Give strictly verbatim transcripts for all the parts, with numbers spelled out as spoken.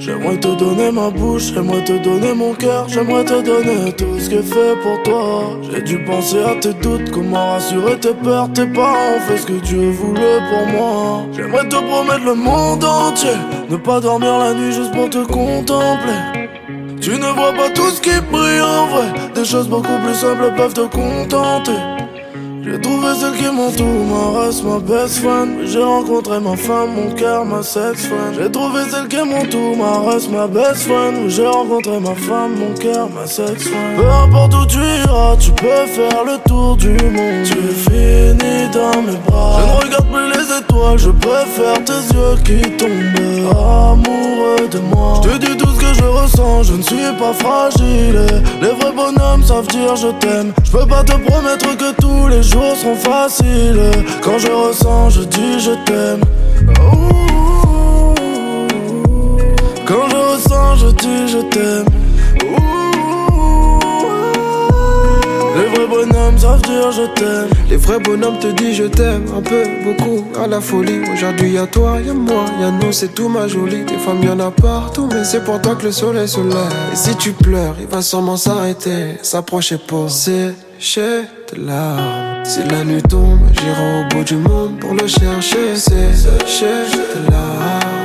J'aimerais te donner ma bouche, j'aimerais te donner mon cœur, j'aimerais te donner tout ce qui est fait pour toi. J'ai dû penser à tes doutes, comment rassurer tes peurs, tes parents, fais ce que Dieu voulait pour moi. J'aimerais te promettre le monde entier, ne pas dormir la nuit juste pour te contempler. Tu ne vois pas tout ce qui brille en vrai, des choses beaucoup plus simples peuvent te contenter. J'ai trouvé celle qui m'entoure, ma race, ma best friend. J'ai rencontré ma femme, mon cœur, ma sex friend. J'ai trouvé celle qui m'entoure, ma race, ma best friend. J'ai rencontré ma femme, mon cœur, ma sex friend. Peu importe où tu iras, tu peux faire le tour du monde. Tu finis dans mes bras. Je ne regarde plus les étoiles, je préfère tes yeux qui tombent. Amoureux de moi, je te dis tout ce que je ressens, je ne suis pas fragile. Les vrais bonhommes savent dire je t'aime. Je peux pas te promettre que tous les jours seront faciles. Quand je ressens, je dis je t'aime. Quand je ressens, je dis je t'aime. Les vrais bonhommes savent dire je t'aime. Les vrais bonhommes te disent je t'aime. Un peu, beaucoup, à la folie. Aujourd'hui y'a toi, y'a moi, y'a nous, c'est tout ma jolie. Des femmes y'en a partout, mais c'est pour toi que le soleil se lève. Et si tu pleures, il va sûrement s'arrêter, s'approcher pour sécher tes larmes. Si la nuit tombe, j'irai au bout du monde pour le chercher. Sécher tes larmes.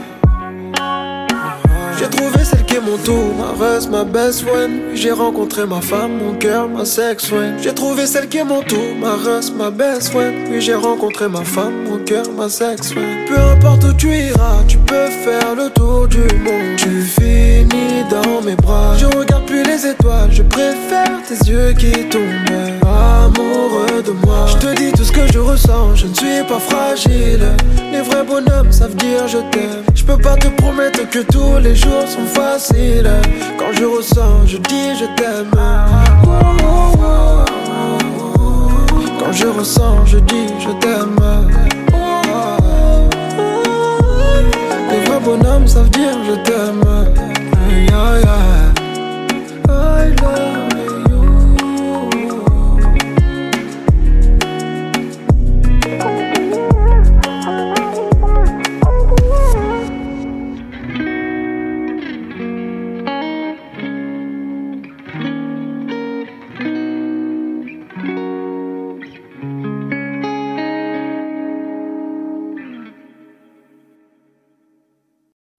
J'ai trouvé celle qui est mon tour, ma reste, ma best friend. J'ai rencontré ma femme, mon cœur, ma sex friend. J'ai trouvé celle qui est mon tour, ma reste, ma best friend. Puis j'ai rencontré ma femme, mon cœur, ma sex friend. Peu importe où tu iras, tu peux faire le tour du monde. Tu finis dans mes bras. Je regarde plus les étoiles, je préfère tes yeux qui tombent. Amoureux de moi, je te dis tout ce que je ressens, je ne suis pas fragile. Les vrais bonhommes savent dire je t'aime. Je peux pas te promettre que tous les jours sont faciles. Quand je ressens, je dis je t'aime. Quand je ressens, je dis je t'aime. Les vrais bonhommes savent dire je t'aime.